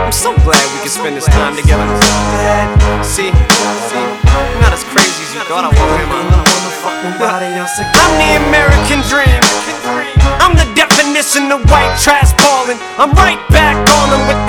I'm so glad we can spend this time together. See, I'm not as crazy as you thought I was, am I? I'm the American dream. I'm the definition of white trash ballin'. I'm right back on them with the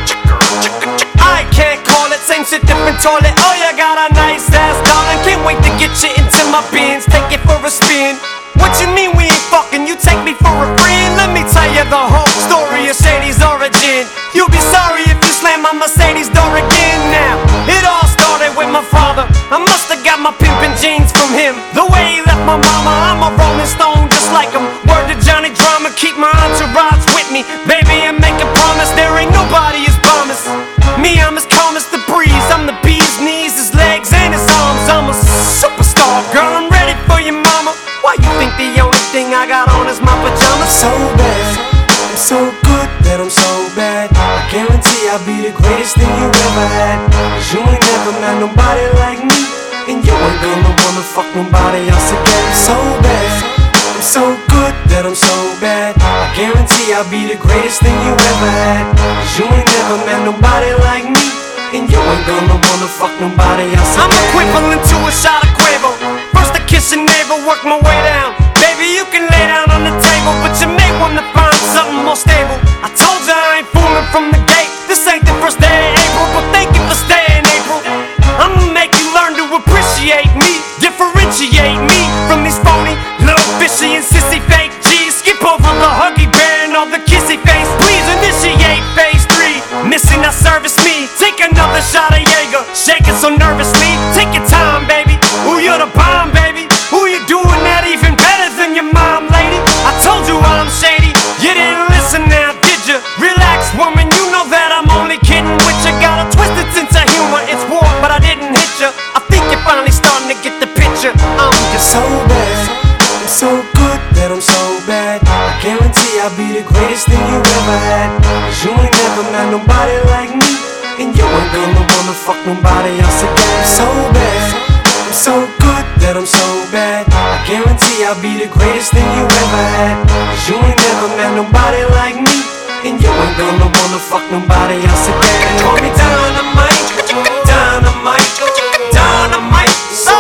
I can't call it, same shit, different toilet. Oh, you got a nice ass, darling. Can't wait to get you into my bins, take it for a spin. What you mean we ain't fucking? You take me for a friend? Let me tell you the whole story of Shady's origin. You'll be sorry if you slam my Mercedes door again. Now, it all started with my father. I musta got my pimpin' jeans from him. The way he left my mama, I'm a rolling stone just like him. Word to Johnny Drama, keep my entourage with me. Baby, I make a promise, there ain't nobody as promised. Me, I'm as calm as the breeze. I'm the bee's knees, his legs, and his arms. I'm a superstar, girl, I'm ready for you, mama. Why you think the only thing I got on is my pajamas? So bad, I'm so good that I'm so bad. I guarantee I'll be the greatest thing you ever had. Cause you ain't never met nobody like me, and you ain't gonna wanna fuck nobody else again. So bad, I'm so good that I'm so bad. I guarantee I'll be the greatest thing you ever had. Cause you ain't never met nobody like me, and you ain't gonna wanna fuck nobody else again. I'm equivalent to a shot of Quavo. First I kiss your navel, work my way down. Baby, you can lay down on the table, but you may wanna find something more stable. I told you I ain't fooling from the gate. This ain't the first day of April, but thank you for staying, April. I'ma make you learn to appreciate me, differentiate me from these phony, little fishy and sissy fake G's. Skip over the huggy bear and all the kissy face. Please initiate phase 3. Missing, not service me. Take another shot of Jaeger, shaking so nervously. Take your time, baby. Ooh, you're the bomb, baby. Ooh, you doing that even better than your mom, lady. I told you I'm shady. You didn't listen now, did you? Relax, woman. You know that I'm only kidding with you. Got a twisted sense of humor. It's war, but I didn't hit you. I think you're finally starting to get the picture. I'm just so bad, I'm so good that I'm so bad. I guarantee I'll be the greatest thing you ever had. Cause you ain't never met nobody like me, and you ain't gonna wanna fuck nobody else again. So bad, I'm so good that I'm so bad. I guarantee I'll be the greatest thing you ever had. Cause you ain't never met nobody like me, and you ain't gonna wanna fuck nobody else again. call me dynamite, dynamite, dynamite. So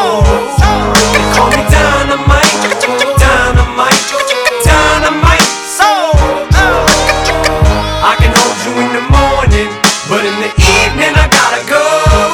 call me dynamite, dynamite, dynamite. So I can hold you in the morning, but in the evening I gotta go.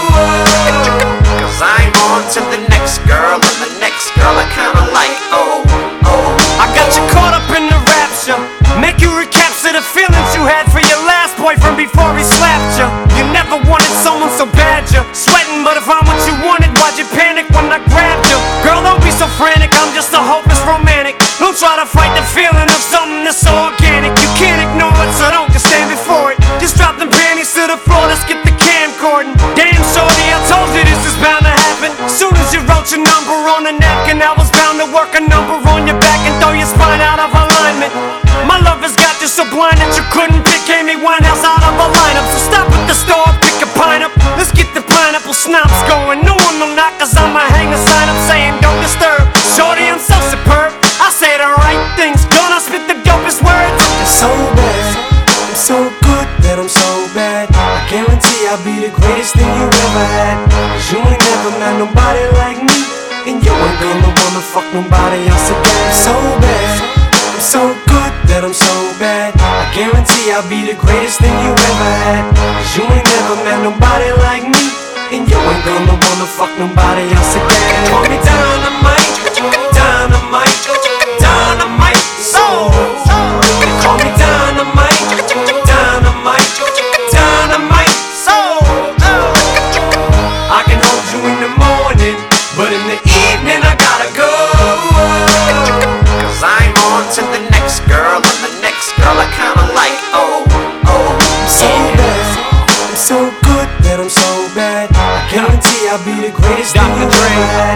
Cause I'm on to the next girl, and the next girl I kinda like. Oh, I got you caught up in the rapture. Make you recapture the feelings you had for your last boyfriend before he slapped you. You never wanted someone so bad you're sweating, but if I'm what you wanted, why'd you panic when I grabbed you? Girl, don't be so frantic, I'm just a hopeless romantic. Don't try to fight the feeling of something that's so organic. You can't ignore it, so don't just stand before it. Just drop them panties to the floor, let's get the camcording. Damn shorty, I told you this is bound to happen. Soon as you wrote your number on a napkin, I was bound to work a number on your back and throw your spine out of alignment. My love has got you so blind that you couldn't pick Amy Winehouse out of a lineup. So stop at the store, pick a pint up. Let's get the pineapple schnapps going. No one will knock, cause I'ma hang a sign up saying don't disturb. Shorty, I'm so superb, I say the right things, gonna spit the dopest words. So bad, I'm so good that I'm so bad. I guarantee I'll be the greatest thing you ever had. Cause you ain't never met nobody like me, and you ain't gonna wanna fuck nobody else again. So bad, I'm so good that I'm so bad. I guarantee I'll be the greatest thing you ever had. Cause you ain't never met nobody like me, and you ain't gonna wanna fuck nobody else again. Call me dynamite, dynamite, dynamite. So call me dynamite, dynamite, dynamite. So I can hold you in the morning, but in the evening I gotta go. Cause I'm on to the next girl, and the next girl I kinda like. Oh, so bad, I'm so good that I'm so bad. I guarantee I'll be the greatest thing you ever had.